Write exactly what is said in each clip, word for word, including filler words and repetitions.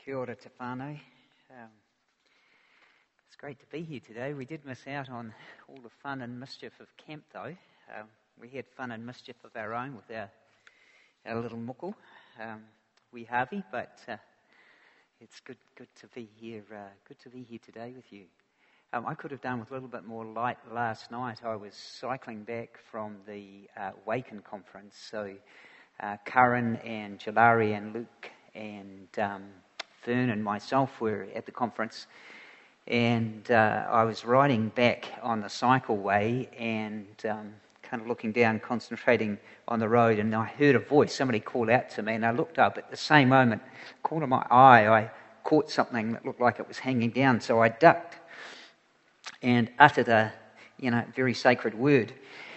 Kia ora te whānau. Um, it's great to be here today. We did miss out on all the fun and mischief of camp though. Um, we had fun and mischief of our own with our, our little muku, um, wee Harvey, but uh, it's good good to be here uh, good to be here today with you. Um, I could have done with a little bit more light last night. I was cycling back from the uh, Waken conference, so uh, Karen and Jalari and Luke and um, Fern and myself were at the conference, and uh, I was riding back on the cycleway and um, kind of looking down, concentrating on the road, and I heard a voice. Somebody called out to me, and I looked up. At the same moment, corner of my eye, I caught something that looked like it was hanging down, so I ducked and uttered a, you know, very sacred word,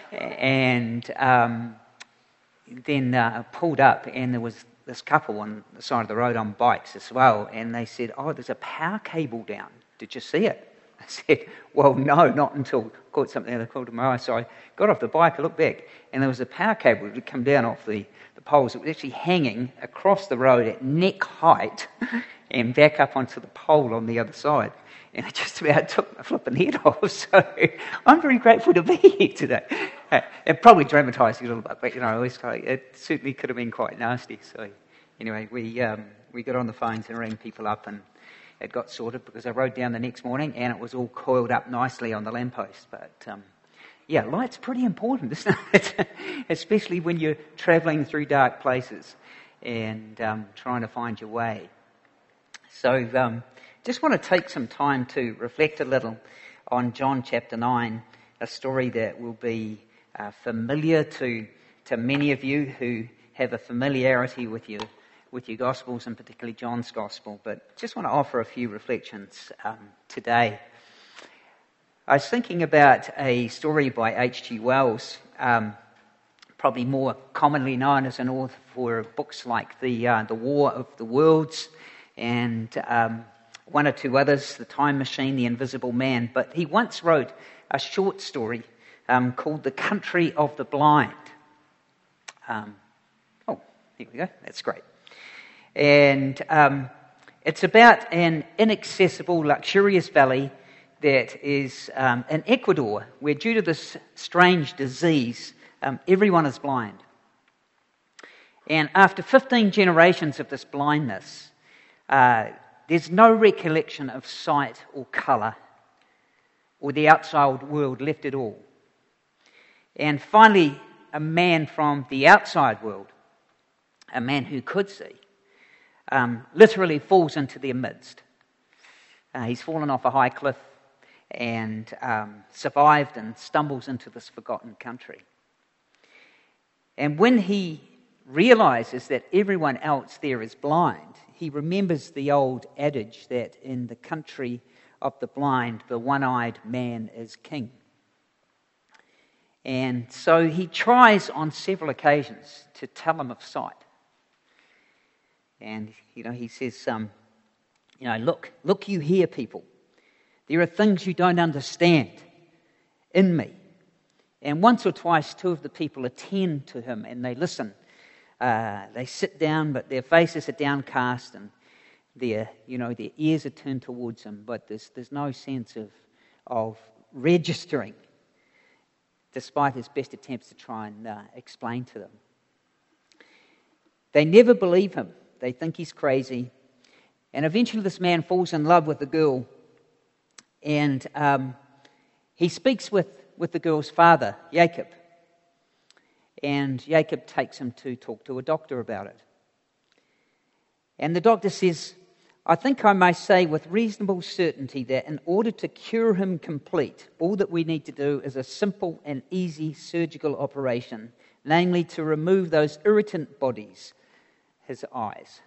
and um, then uh, pulled up, and there was this couple on the side of the road on bikes as well, and they said, "Oh, there's a power cable down. Did you see it?" I said, "Well, no, not until I caught something out of the corner of my eye." So I got off the bike, I looked back, and there was a power cable that had come down off the, the poles. It was actually hanging across the road at neck height and back up onto the pole on the other side. And it just about took my flipping head off. So I'm very grateful to be here today. Uh, it probably dramatised it a little bit, but you know, it certainly could have been quite nasty. So anyway, we um, we got on the phones and rang people up, and it got sorted because I rode down the next morning and it was all coiled up nicely on the lamppost. But um, yeah, light's pretty important, isn't it? Especially when you're travelling through dark places and um, trying to find your way. So um, just want to take some time to reflect a little on John chapter nine, a story that will be uh, familiar to to many of you who have a familiarity with your with your Gospels, and particularly John's Gospel. But just want to offer a few reflections um, today. I was thinking about a story by H G Wells, um, probably more commonly known as an author for books like the uh, the War of the Worlds, and um, one or two others, The Time Machine, The Invisible Man. But he once wrote a short story um, called The Country of the Blind. Um, oh, here we go. That's great. And um, it's about an inaccessible, luxurious valley that is um, in Ecuador, where due to this strange disease, um, everyone is blind. And after fifteen generations of this blindness, uh, there's no recollection of sight or colour or the outside world left at all. And finally, a man from the outside world, a man who could see, um, literally falls into their midst. Uh, he's fallen off a high cliff and um, survived and stumbles into this forgotten country. And when he realises that everyone else there is blind, he remembers the old adage that in the country of the blind, the one-eyed man is king. And so he tries on several occasions to tell them of sight. And, you know, he says, um, you know, look, look you here, people. There are things you don't understand in me. And once or twice, two of the people attend to him and they listen. Uh, they sit down, but their faces are downcast and their, you know, their ears are turned towards him. But there's there's no sense of of registering, despite his best attempts to try and uh, explain to them. They never believe him. They think he's crazy. And eventually this man falls in love with the girl. And um, he speaks with, with the girl's father, Jacob. And Jacob takes him to talk to a doctor about it. And the doctor says, "I think I may say with reasonable certainty that in order to cure him complete, all that we need to do is a simple and easy surgical operation, namely to remove those irritant bodies, his eyes.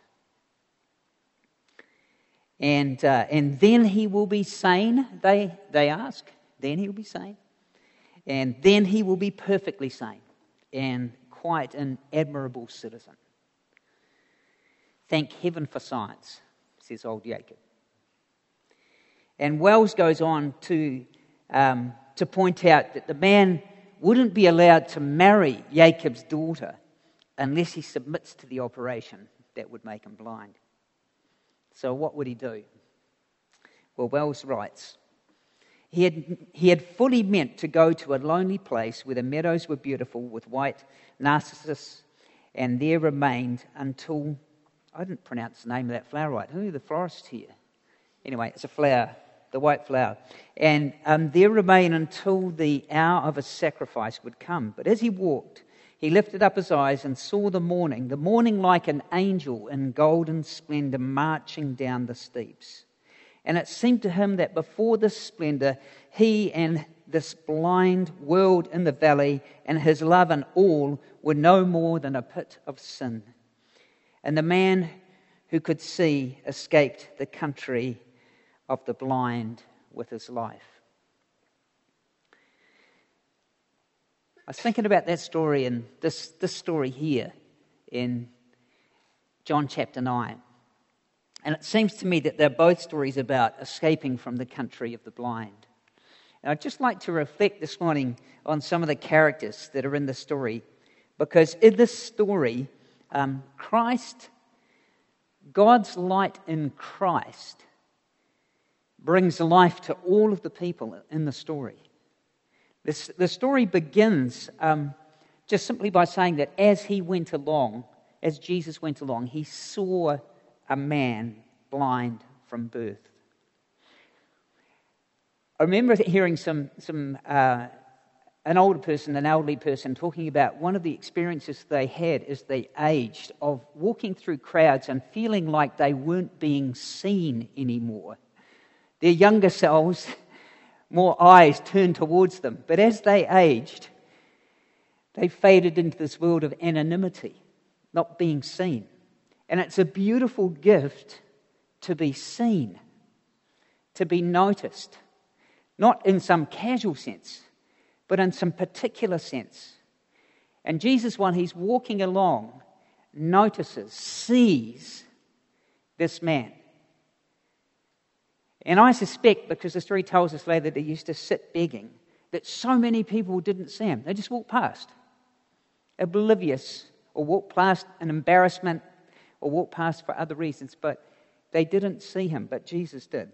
And uh, and then he will be sane," they, they ask. Then he will be sane. And then he will be perfectly sane and quite an admirable citizen. "Thank heaven for science," says old Jacob. And Wells goes on to um, to point out that the man wouldn't be allowed to marry Jacob's daughter unless he submits to the operation that would make him blind. So what would he do? Well, Wells writes, He had, he had fully meant to go to a lonely place where the meadows were beautiful with white narcissus, and there remained until, I didn't pronounce the name of that flower right. Who are the florists here? Anyway, it's a flower, the white flower. And um, there remained until the hour of a sacrifice would come. But as he walked, he lifted up his eyes and saw the morning, the morning like an angel in golden splendor marching down the steeps. And it seemed to him that before this splendor, he and this blind world in the valley and his love and all were no more than a pit of sin. And the man who could see escaped the country of the blind with his life. I was thinking about that story and this, this story here in John chapter nine. And it seems to me that they're both stories about escaping from the country of the blind. And I'd just like to reflect this morning on some of the characters that are in the story, because in this story, um, Christ, God's light in Christ, brings life to all of the people in the story. This, the story begins um, just simply by saying that as he went along, as Jesus went along, he saw a man blind from birth. I remember hearing some, some uh, an older person, an elderly person, talking about one of the experiences they had as they aged of walking through crowds and feeling like they weren't being seen anymore. Their younger selves, more eyes turned towards them. But as they aged, they faded into this world of anonymity, not being seen. And it's a beautiful gift to be seen, to be noticed, not in some casual sense, but in some particular sense. And Jesus, while he's walking along, notices, sees this man. And I suspect, because the story tells us later that he used to sit begging, that so many people didn't see him. They just walked past, oblivious, or walked past in embarrassment, or walked past for other reasons, but they didn't see him, but Jesus did.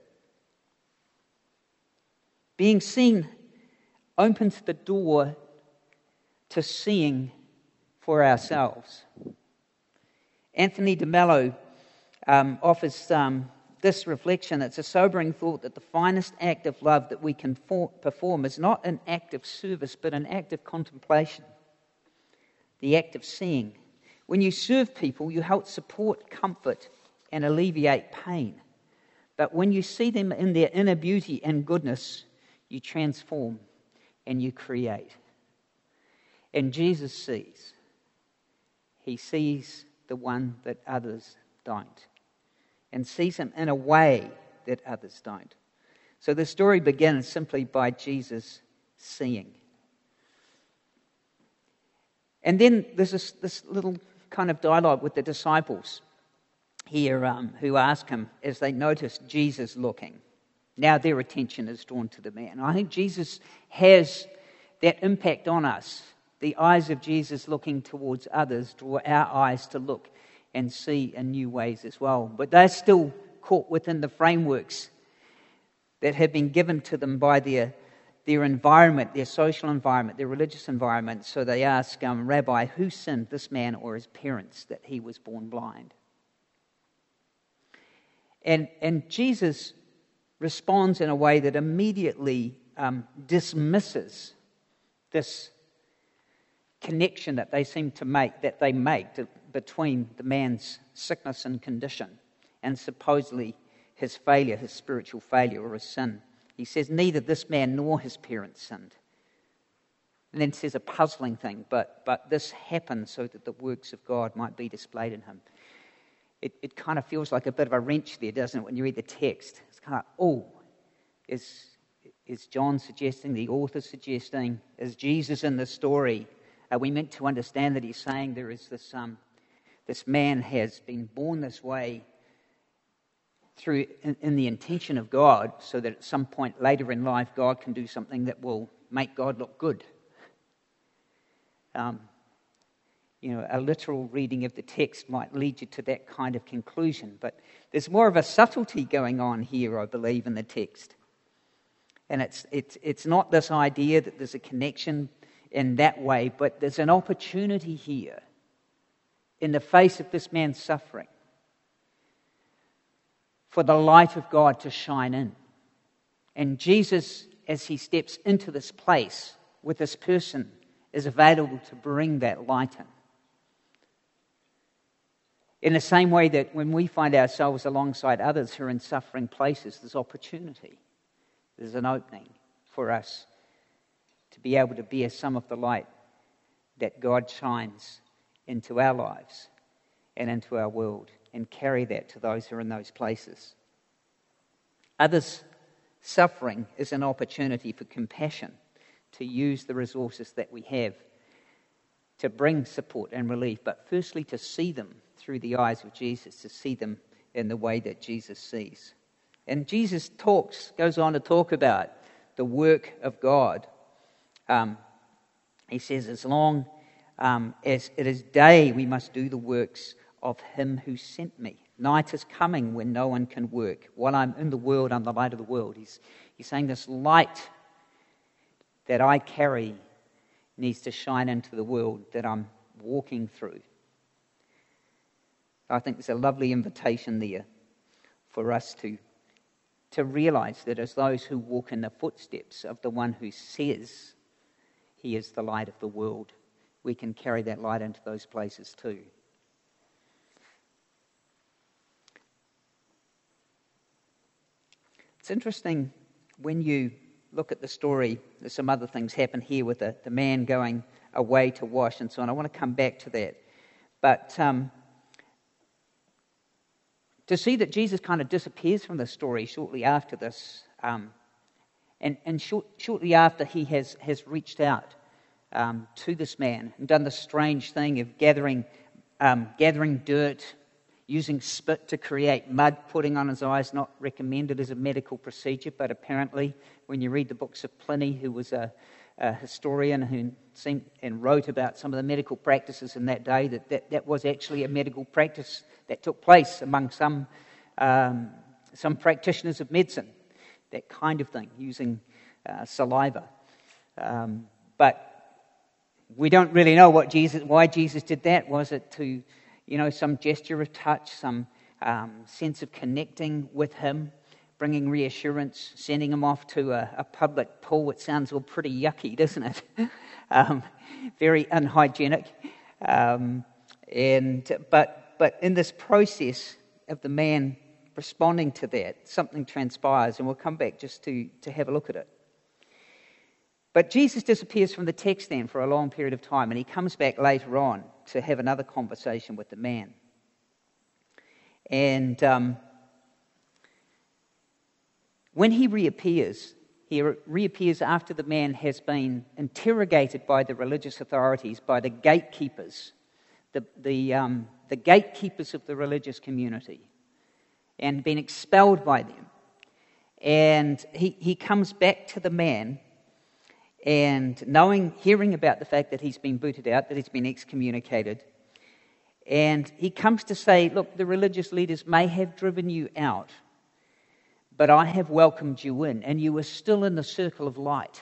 Being seen opens the door to seeing for ourselves. Anthony de Mello um, offers um, this reflection. It's a sobering thought that the finest act of love that we can for- perform is not an act of service, but an act of contemplation, the act of seeing. When you serve people, you help support, comfort, and alleviate pain. But when you see them in their inner beauty and goodness, you transform and you create. And Jesus sees. He sees the one that others don't, and sees him in a way that others don't. So the story begins simply by Jesus seeing. And then there's this, this little kind of dialogue with the disciples here um, who ask him as they notice Jesus looking. Now their attention is drawn to the man. I think Jesus has that impact on us. The eyes of Jesus looking towards others draw our eyes to look and see in new ways as well. But they're still caught within the frameworks that have been given to them by their their environment, their social environment, their religious environment. So they ask, um, Rabbi, who sinned, this man or his parents, that he was born blind? And, and Jesus responds in a way that immediately um, dismisses this connection that they seem to make, that they make to, between the man's sickness and condition and supposedly his failure, his spiritual failure or his sin. He says, neither this man nor his parents sinned. And then says a puzzling thing, but but this happened so that the works of God might be displayed in him. It it kind of feels like a bit of a wrench there, doesn't it, when you read the text? It's kind of, oh, is, is John suggesting, the author suggesting, is Jesus in the story? Are we meant to understand that he's saying there is this, um, this man has been born this way through in, in the intention of God, so that at some point later in life God can do something that will make God look good. Um, you know, a literal reading of the text might lead you to that kind of conclusion. But there's more of a subtlety going on here, I believe, in the text. And it's it's it's not this idea that there's a connection in that way, but there's an opportunity here in the face of this man's suffering for the light of God to shine in. And Jesus, as he steps into this place with this person, is available to bring that light in. In the same way that when we find ourselves alongside others who are in suffering places, there's opportunity. There's an opening for us to be able to bear some of the light that God shines into our lives and into our world, and carry that to those who are in those places. Others' suffering is an opportunity for compassion, to use the resources that we have to bring support and relief, but firstly to see them through the eyes of Jesus, to see them in the way that Jesus sees. And Jesus talks, goes on to talk about the work of God. Um, he says, as long um, as it is day, we must do the works of him who sent me. Night is coming when no one can work. While I'm in the world, I'm the light of the world. He's, he's saying this light that I carry needs to shine into the world that I'm walking through. I think there's a lovely invitation there for us to, to realize that as those who walk in the footsteps of the one who says he is the light of the world, we can carry that light into those places too. It's interesting when you look at the story, there's some other things happen here with the, the man going away to wash and so on. I want to come back to that. But um, to see that Jesus kind of disappears from the story shortly after this, um, and, and short, shortly after he has, has reached out um, to this man and done the strange thing of gathering, um, gathering dirt, using spit to create mud, putting on his eyes, not recommended as a medical procedure, but apparently when you read the books of Pliny, who was a, a historian who seemed, and wrote about some of the medical practices in that day, that, that that was actually a medical practice that took place among some um, some practitioners of medicine, that kind of thing, using uh, saliva. Um, but we don't really know what Jesus, why Jesus did that. Was it to, you know, some gesture of touch, some um, sense of connecting with him, bringing reassurance, sending him off to a, a public pool? It sounds all pretty yucky, doesn't it? um, very unhygienic. Um, and but but in this process of the man responding to that, something transpires, and we'll come back just to, to have a look at it. But Jesus disappears from the text then for a long period of time, and he comes back later on to have another conversation with the man. And um, when he reappears, he reappears after the man has been interrogated by the religious authorities, by the gatekeepers, the the, um, the gatekeepers of the religious community, and been expelled by them. And he, he comes back to the man, and knowing, hearing about the fact that he's been booted out, that he's been excommunicated, and he comes to say, look, the religious leaders may have driven you out, but I have welcomed you in, and you are still in the circle of light.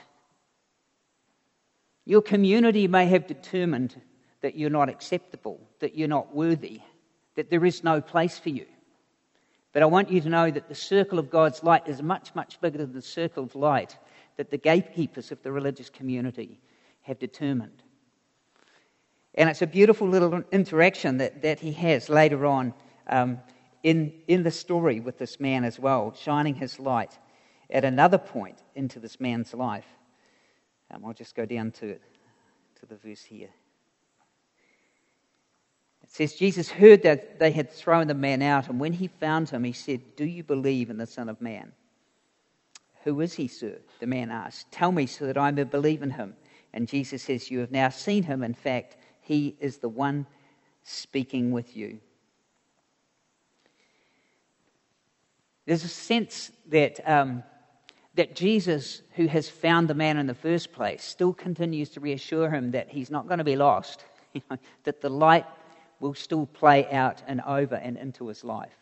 Your community may have determined that you're not acceptable, that you're not worthy, that there is no place for you. But I want you to know that the circle of God's light is much, much bigger than the circle of light that the gatekeepers of the religious community have determined. And it's a beautiful little interaction that, that he has later on um, in, in the story with this man as well, shining his light at another point into this man's life. Um, I'll just go down to, to the verse here. It says, Jesus heard that they had thrown the man out, and when he found him, he said, do you believe in the Son of Man? Who is he, sir? The man asked. Tell me so that I may believe in him. And Jesus says, you have now seen him. In fact, he is the one speaking with you. There's a sense that um, that Jesus, who has found the man in the first place, still continues to reassure him that he's not going to be lost. you know, that the light will still play out and over and into his life.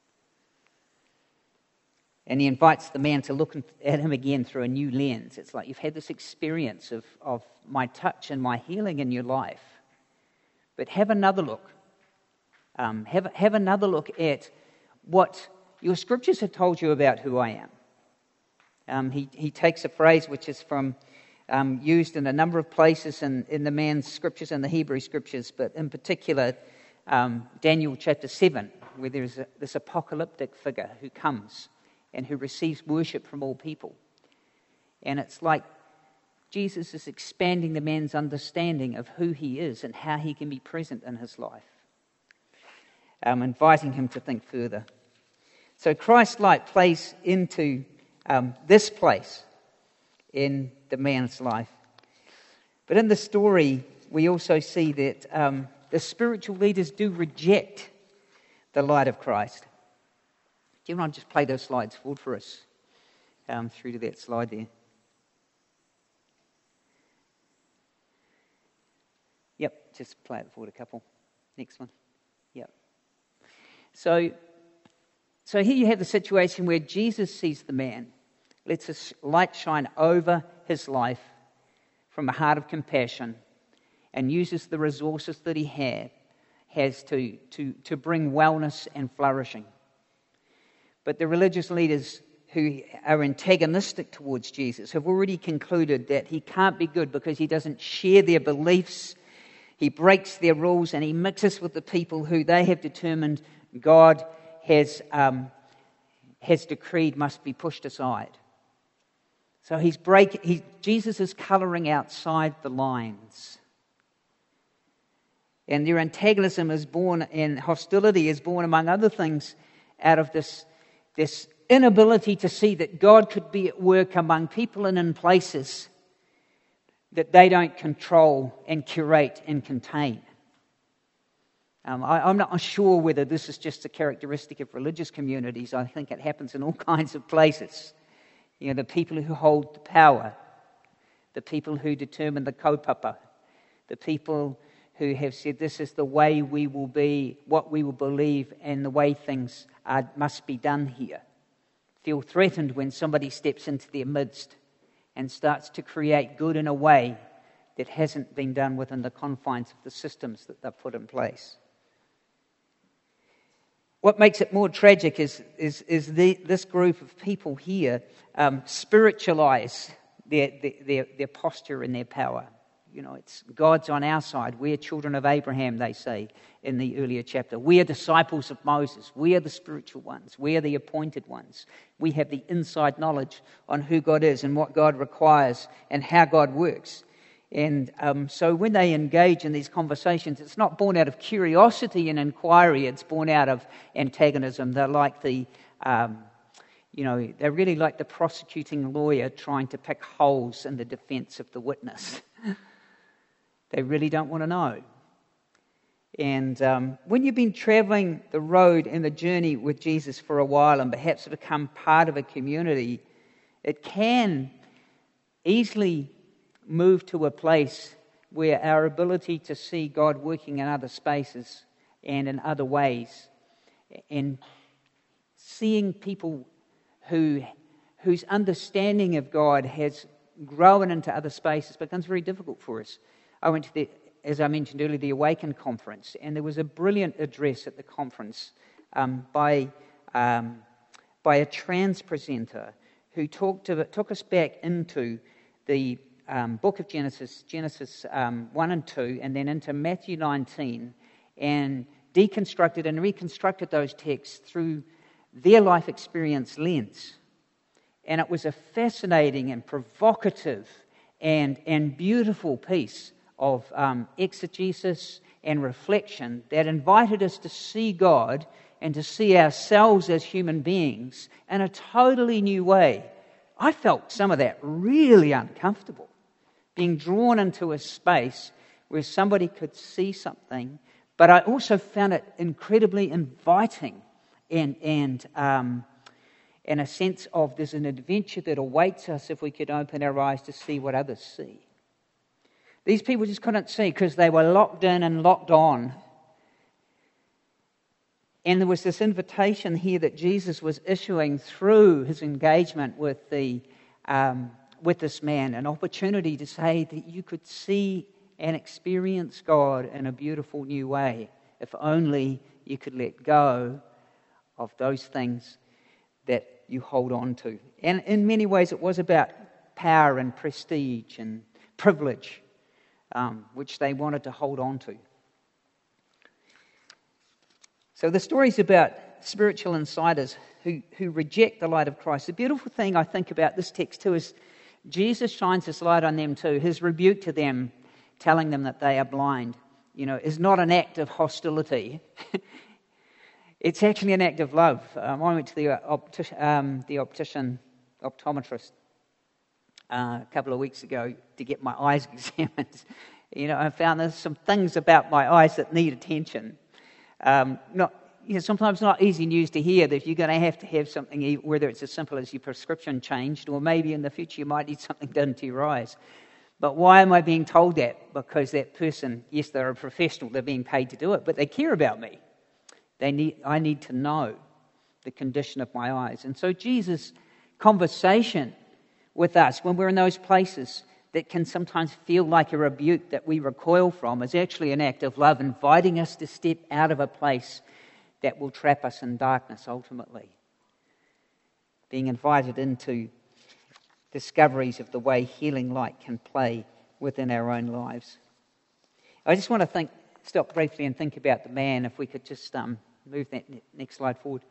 And he invites the man to look at him again through a new lens. It's like, you've had this experience of, of my touch and my healing in your life, but have another look. Um, have, have another look at what your scriptures have told you about who I am. Um, he, he takes a phrase which is from um, used in a number of places in, in the man's scriptures and the Hebrew scriptures, but in particular um, Daniel chapter seven, where there's a, this apocalyptic figure who comes and who receives worship from all people. And it's like Jesus is expanding the man's understanding of who he is and how he can be present in his life, um, inviting him to think further. So Christ's light plays into um, this place in the man's life. But in the story, we also see that um, the spiritual leaders do reject the light of Christ. Do you want to just play those slides forward for us? Um, through to that slide there. Yep, just play it forward a couple. Next one. Yep. So, so here you have the situation where Jesus sees the man, lets his light shine over his life from a heart of compassion, and uses the resources that he have, has to, to, to bring wellness and flourishing. But the religious leaders who are antagonistic towards Jesus have already concluded that he can't be good because he doesn't share their beliefs, he breaks their rules, and he mixes with the people who they have determined God has, um, has decreed must be pushed aside. So he's break, he, Jesus is colouring outside the lines. And their antagonism is born, and hostility is born, among other things, out of this This inability to see that God could be at work among people and in places that they don't control and curate and contain. Um, I, I'm not sure whether this is just a characteristic of religious communities. I think it happens in all kinds of places. You know, the people who hold the power, the people who determine the kaupapa, the people who have said this is the way we will be, what we will believe, and the way things are, must be done here, feel threatened when somebody steps into their midst and starts to create good in a way that hasn't been done within the confines of the systems that they've put in place. What makes it more tragic is, is, is the, this group of people here um, spiritualize their, their, their posture and their power. You know, it's God's on our side. We're children of Abraham, they say in the earlier chapter. We are disciples of Moses. We are the spiritual ones. We are the appointed ones. We have the inside knowledge on who God is and what God requires and how God works. And um, so when they engage in these conversations, it's not born out of curiosity and inquiry. It's born out of antagonism. They're like the, um, you know, they're really like the prosecuting lawyer trying to pick holes in the defense of the witness. They really don't want to know. And um, when you've been traveling the road and the journey with Jesus for a while and perhaps become part of a community, it can easily move to a place where our ability to see God working in other spaces and in other ways, and seeing people who whose understanding of God has grown into other spaces becomes very difficult for us. I went to the, as I mentioned earlier, the Awaken conference, and there was a brilliant address at the conference um, by um, by a trans presenter who talked to, took us back into the um, book of Genesis, Genesis um, one and two, and then into Matthew nineteen, and deconstructed and reconstructed those texts through their life experience lens. And it was a fascinating and provocative and, and beautiful piece of um, exegesis and reflection that invited us to see God and to see ourselves as human beings in a totally new way. I felt some of that really uncomfortable, being drawn into a space where somebody could see something, but I also found it incredibly inviting and, and, um, and a sense of there's an adventure that awaits us if we could open our eyes to see what others see. These people just couldn't see because they were locked in and locked on. And there was this invitation here that Jesus was issuing through his engagement with the um, with this man, an opportunity to say that you could see and experience God in a beautiful new way, if only you could let go of those things that you hold on to. And in many ways it was about power and prestige and privilege, um, which they wanted to hold on to. So the story's about spiritual insiders who, who reject the light of Christ. The beautiful thing I think about this text too is Jesus shines his light on them too. His rebuke to them, telling them that they are blind, you know, is not an act of hostility. It's actually an act of love. Um, I went to the, opti- um, the optician, optometrist uh, a couple of weeks ago to get my eyes examined. You know, I found there's some things about my eyes that need attention. Um, not, you know, sometimes not easy news to hear that you're going to have to have something, whether it's as simple as your prescription changed, or maybe in the future you might need something done to your eyes. But why am I being told that? Because that person, yes, they're a professional, they're being paid to do it, but they care about me. They need, I need to know the condition of my eyes. And so Jesus' conversation with us, when we're in those places that can sometimes feel like a rebuke that we recoil from, is actually an act of love, inviting us to step out of a place that will trap us in darkness ultimately. Being invited into discoveries of the way healing light can play within our own lives. I just want to think, stop briefly and think about the man, if we could just um, move that next slide forward.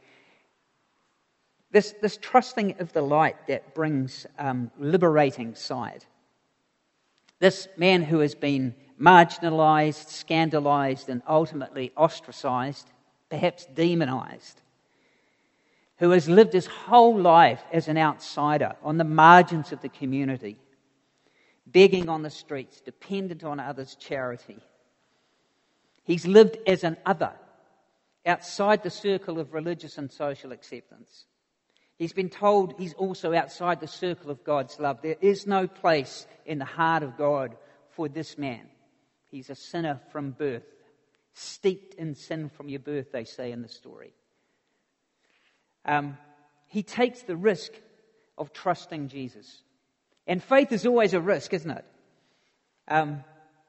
This, this trusting of the light that brings um, liberating sight. This man who has been marginalised, scandalised, and ultimately ostracised, perhaps demonised, who has lived his whole life as an outsider on the margins of the community, begging on the streets, dependent on others' charity. He's lived as an other, outside the circle of religious and social acceptance. He's been told he's also outside the circle of God's love. There is no place in the heart of God for this man. He's a sinner from birth, steeped in sin from your birth, they say in the story. Um, he takes the risk of trusting Jesus. And faith is always a risk, isn't it? Um,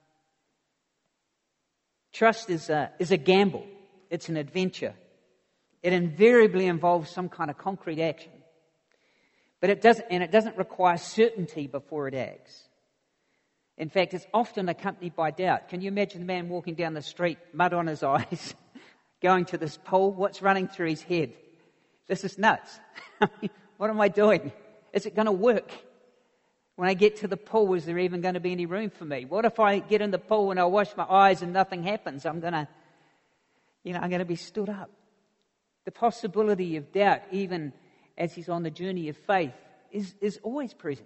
trust is a, is a gamble. It's an adventure. It invariably involves some kind of concrete action. But it doesn't, and it doesn't require certainty before it acts. In fact, it's often accompanied by doubt. Can you imagine the man walking down the street, mud on his eyes, going to this pool? What's running through his head? This is nuts. What am I doing? Is it going to work? When I get to the pool, is there even going to be any room for me? What if I get in the pool and I wash my eyes and nothing happens? I'm going to, you know, I'm going to be stood up. The possibility of doubt, even as he's on the journey of faith, is, is always present.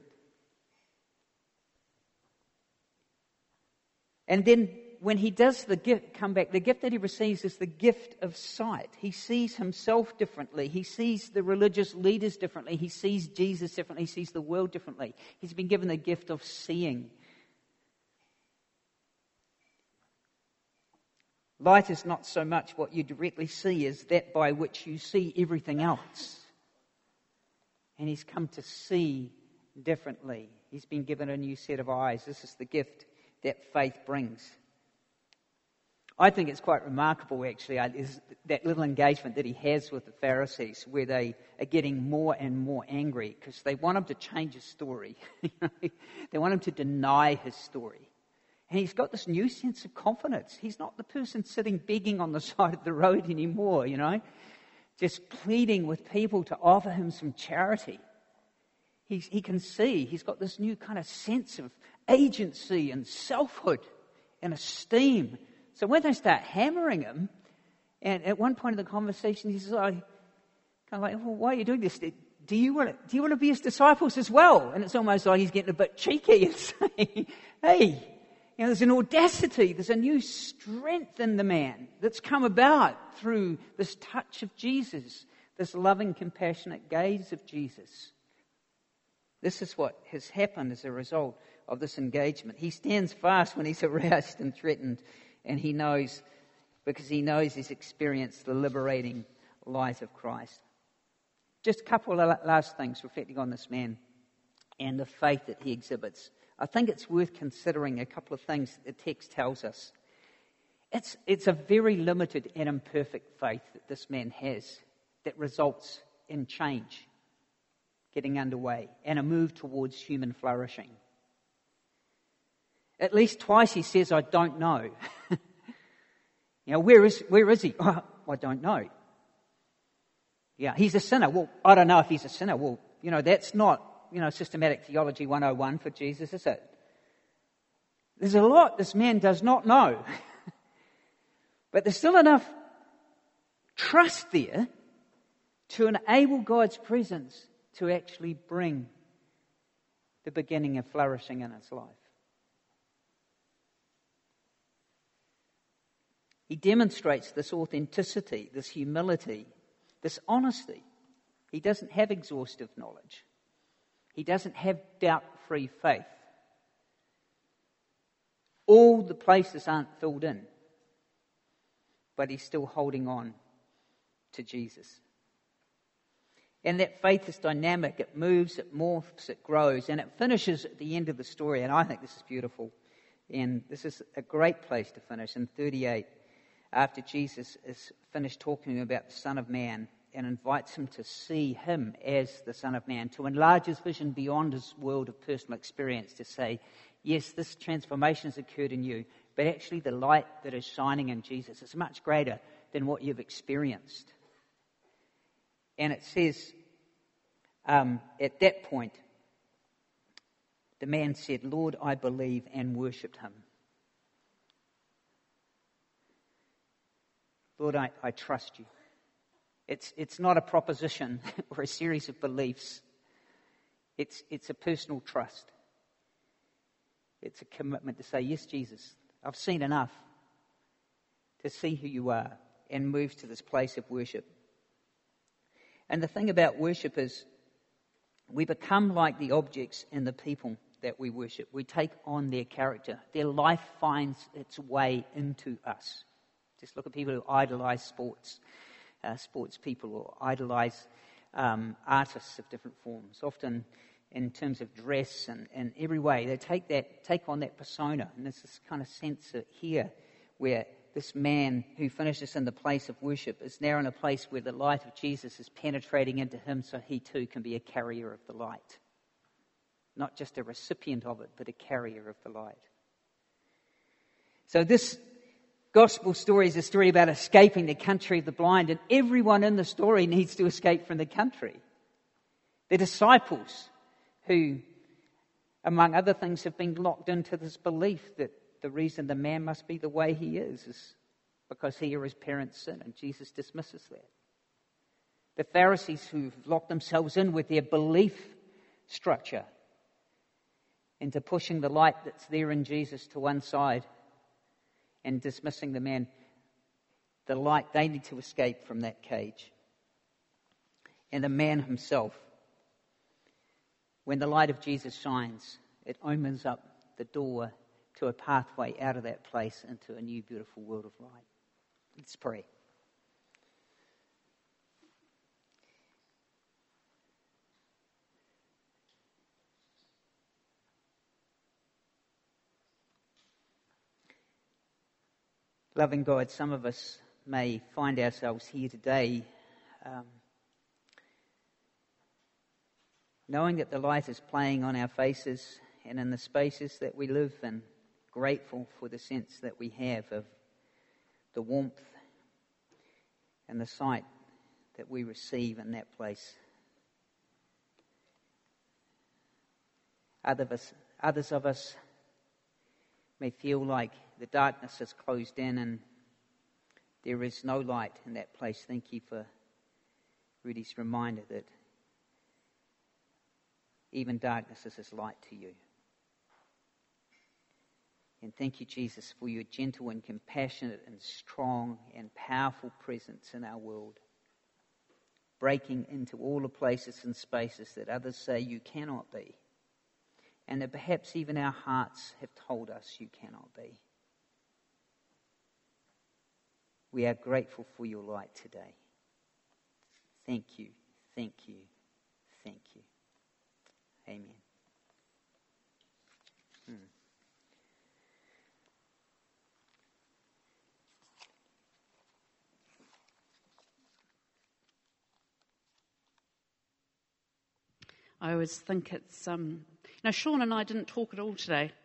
And then when he does the gift come back, the gift that he receives is the gift of sight. He sees himself differently. He sees the religious leaders differently. He sees Jesus differently. He sees the world differently. He's been given the gift of seeing. Light is not so much what you directly see as that by which you see everything else. And he's come to see differently. He's been given a new set of eyes. This is the gift that faith brings. I think it's quite remarkable, actually, is that little engagement that he has with the Pharisees, where they are getting more and more angry because they want him to change his story. They want him to deny his story. And he's got this new sense of confidence. He's not the person sitting begging on the side of the road anymore, you know, just pleading with people to offer him some charity. He's, he can see, he's got this new kind of sense of agency and selfhood and esteem. So when they start hammering him, and at one point in the conversation, he says, oh, kind of like, well, why are you doing this? Do you want to, do you want to be his disciples as well? And it's almost like he's getting a bit cheeky and saying, hey, you know, there's an audacity, there's a new strength in the man that's come about through this touch of Jesus, this loving, compassionate gaze of Jesus. This is what has happened as a result of this engagement. He stands fast when he's harassed and threatened, and he knows, because he knows he's experienced the liberating light of Christ. Just a couple of last things reflecting on this man and the faith that he exhibits. I think it's worth considering a couple of things the text tells us. It's, it's a very limited and imperfect faith that this man has that results in change getting underway and a move towards human flourishing. At least twice he says, I don't know. you know, where is, where is he? Oh, I don't know. Yeah, he's a sinner. Well, I don't know if he's a sinner. Well, you know, that's not, you know, systematic theology one oh one for Jesus, is it? There's a lot this man does not know. But there's still enough trust there to enable God's presence to actually bring the beginning of flourishing in his life. He demonstrates this authenticity, this humility, this honesty. He doesn't have exhaustive knowledge. He doesn't have doubt-free faith. All the places aren't filled in, but he's still holding on to Jesus. And that faith is dynamic. It moves, it morphs, it grows, and it finishes at the end of the story. And I think this is beautiful. And this is a great place to finish. In thirty-eight, after Jesus is finished talking about the Son of Man and invites him to see him as the Son of Man, to enlarge his vision beyond his world of personal experience, to say, yes, this transformation has occurred in you, but actually the light that is shining in Jesus is much greater than what you've experienced. And it says, um, at that point, the man said, Lord, I believe, and worshipped him. Lord, I, I trust you. It's, it's not a proposition or a series of beliefs. It's, it's a personal trust. It's a commitment to say, yes, Jesus, I've seen enough to see who you are, and moves to this place of worship. And the thing about worship is we become like the objects and the people that we worship. We take on their character. Their life finds its way into us. Just look at people who idolize sports, uh, sports people, or idolize um, artists of different forms, often in terms of dress and, and every way. They take that, take on that persona. And there's this kind of sense here where this man who finishes in the place of worship is now in a place where the light of Jesus is penetrating into him, so he too can be a carrier of the light. Not just a recipient of it, but a carrier of the light. So this gospel story is a story about escaping the country of the blind, and everyone in the story needs to escape from the country. The disciples who, among other things, have been locked into this belief that the reason the man must be the way he is is because he or his parents sin, and Jesus dismisses that. The Pharisees who've locked themselves in with their belief structure into pushing the light that's there in Jesus to one side and dismissing the man, the light, they need to escape from that cage. And the man himself, when the light of Jesus shines, it opens up the door to a pathway out of that place into a new beautiful world of light. Let's pray. Loving God, some of us may find ourselves here today um, knowing that the light is playing on our faces and in the spaces that we live in, grateful for the sense that we have of the warmth and the sight that we receive in that place. Other of us, others of us may feel like the darkness has closed in and there is no light in that place. Thank you for Rudy's reminder that even darkness is as light to you. And thank you, Jesus, for your gentle and compassionate and strong and powerful presence in our world. breaking into all the places and spaces that others say you cannot be, and that perhaps even our hearts have told us you cannot be. We are grateful for your light today. Thank you, thank you, thank you. Amen. Hmm. I always think it's, um, you know, Sean and I didn't talk at all today.